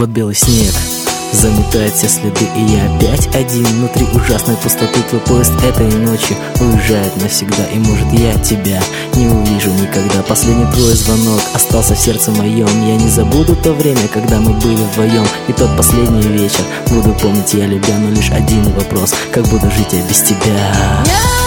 Вот белый снег заметает все следы, и я опять один внутри ужасной пустоты. Твой поезд этой ночью уезжает навсегда, и может я тебя не увижу никогда. Последний твой звонок остался в сердце моем. Я не забуду то время, когда мы были вдвоем, и тот последний вечер буду помнить я любя. Но лишь один вопрос: как буду жить я без тебя?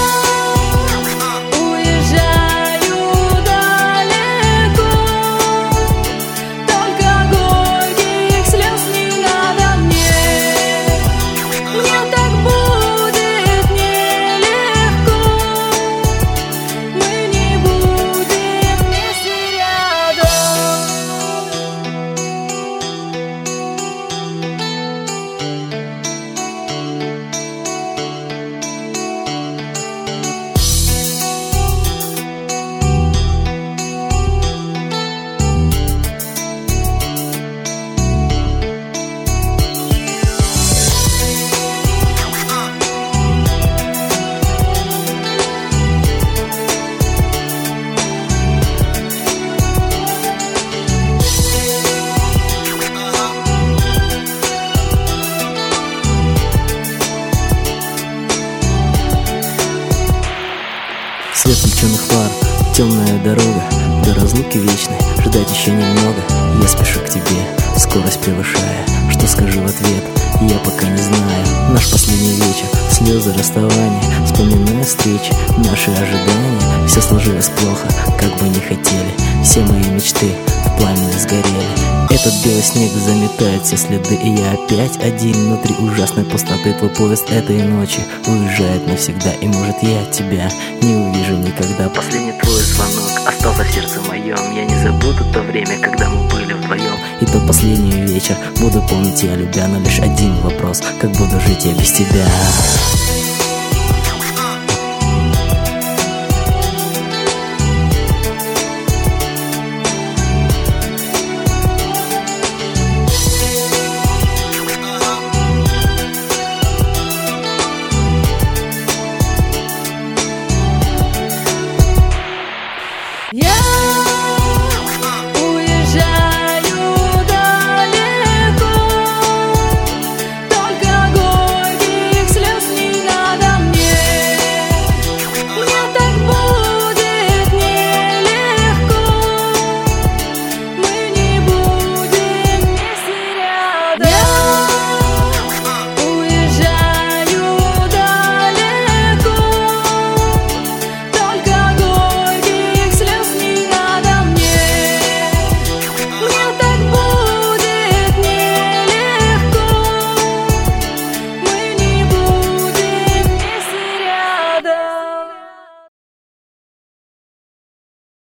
Свет включенных фар, темная дорога до разлуки вечной. Ждать еще немного, я спешу к тебе, скорость превышая. Что скажу в ответ, я пока не знаю. Наш последний вечер, слезы расставания, вспоминая встречи, наши ожидания. Все сложилось плохо, как бы не хотели. Все мои мечты в пламени сгорели. Этот белый снег заметает все следы, и я опять один внутри ужасной пустоты. Твой поезд этой ночи уезжает навсегда, и может я тебя не увижу никогда. Последний твой звонок остался в сердце моем. Я не забуду то время, когда мы были вдвоем, и тот последний вечер буду помнить я любя. Но лишь один вопрос: как буду жить я без тебя?